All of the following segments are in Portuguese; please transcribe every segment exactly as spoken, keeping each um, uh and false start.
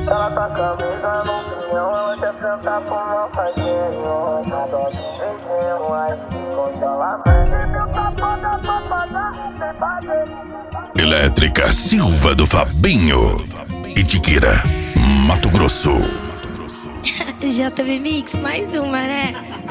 Ela tá camisa no pinhão, ela quer sentar pro meu faguinho. Na dose de beijinho, aí congelamento. Elétrica Silva do Fabinho. Itiquira, Mato Grosso. J B Mix, mais uma, né?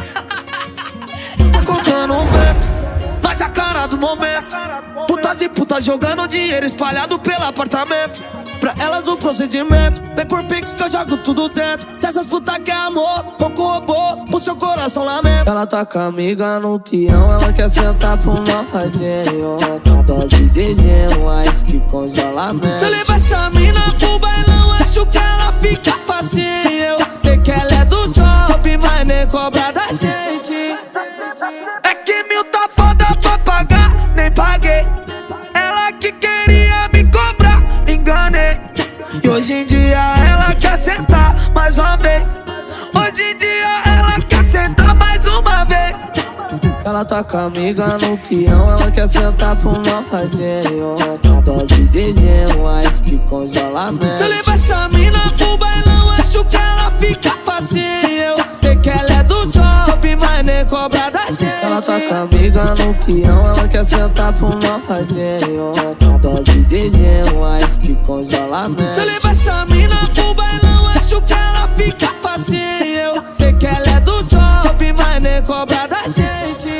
Tô contando um vento, mas a cara do momento. Putas e putas jogando dinheiro espalhado pelo apartamento. Pra elas o procedimento, vem por pix que eu jogo tudo dentro. Se essas putas quer amor, ou com robô, o seu coração lamenta. Ela tá com a amiga no peão, ela quer sentar pro meu fazinho. Na dose de gelo, ice que congelamento. Se eu levar essa mina pro bailão, acho que ela fica facinho. Sei que ela é do job, mas nem cobra da gente. É que mil tá foda pra pagar, nem paguei. Ela que queria me cobrar, enganei. E hoje em dia ela quer sentar mais uma vez. Hoje em dia ela quer sentar mais uma vez. Ela tá com a amiga no peão, ela quer sentar pro meu fazinho. Na dose de gelo, ice que congelamento. Se eu levar essa mina pro bailão, acho que ela fica facinho. Sei que ela é do job, mas nem cobra da gente. Ela tá com a amiga no peão, ela quer sentar pro meu fazinho. Na dose de gelo, ice que congelamento. Se eu levar essa mina pro bailão, acho que ela fica facinho. Sei que ela é do job, mas nem cobra da gente.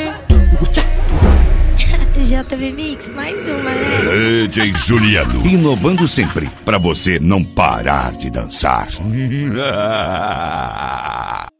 J B Mix, mais uma, né? D J Juliano, inovando sempre, pra você não parar de dançar.